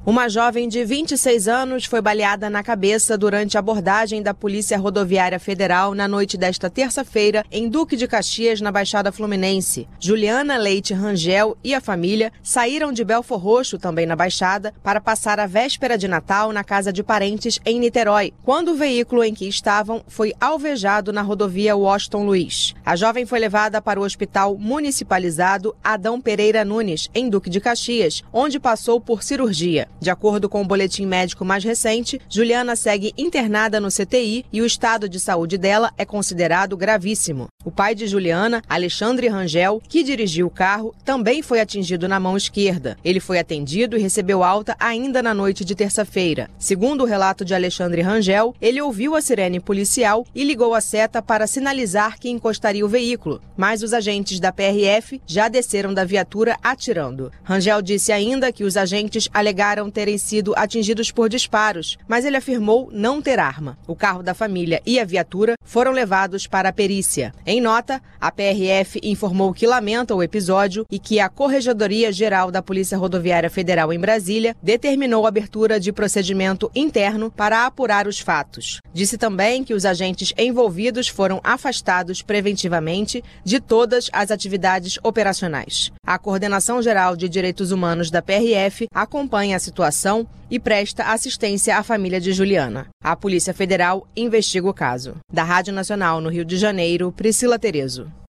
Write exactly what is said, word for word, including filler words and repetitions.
Uma jovem de vinte e seis anos foi baleada na cabeça durante a abordagem da Polícia Rodoviária Federal na noite desta terça-feira em Duque de Caxias, na Baixada Fluminense. Juliana Leite Rangel e a família saíram de Belfor Roxo, também na Baixada, para passar a véspera de Natal na casa de parentes em Niterói, quando o veículo em que estavam foi alvejado na rodovia Washington Luiz. A jovem foi levada para o Hospital Municipalizado Adão Pereira Nunes, em Duque de Caxias, onde passou por cirurgia. De acordo com o boletim médico mais recente, Juliana segue internada no C T I e o estado de saúde dela é considerado gravíssimo. O pai de Juliana, Alexandre Rangel, que dirigiu o carro, também foi atingido na mão esquerda. Ele foi atendido e recebeu alta ainda na noite de terça-feira. Segundo o relato de Alexandre Rangel, ele ouviu a sirene policial e ligou a seta para sinalizar que encostaria o veículo, mas os agentes da P R F já desceram da viatura atirando. Rangel disse ainda que os agentes alegaram terem sido atingidos por disparos, mas ele afirmou não ter arma. O carro da família e a viatura foram levados para a perícia. Em nota, a P R F informou que lamenta o episódio e que a Corregedoria Geral da Polícia Rodoviária Federal em Brasília determinou a abertura de procedimento interno para apurar os fatos. Disse também que os agentes envolvidos foram afastados preventivamente de todas as atividades operacionais. A Coordenação Geral de Direitos Humanos da P R F acompanha a situação e presta assistência à família de Juliana. A Polícia Federal investiga o caso. Da Rádio Nacional no Rio de Janeiro, Priscila Terezo.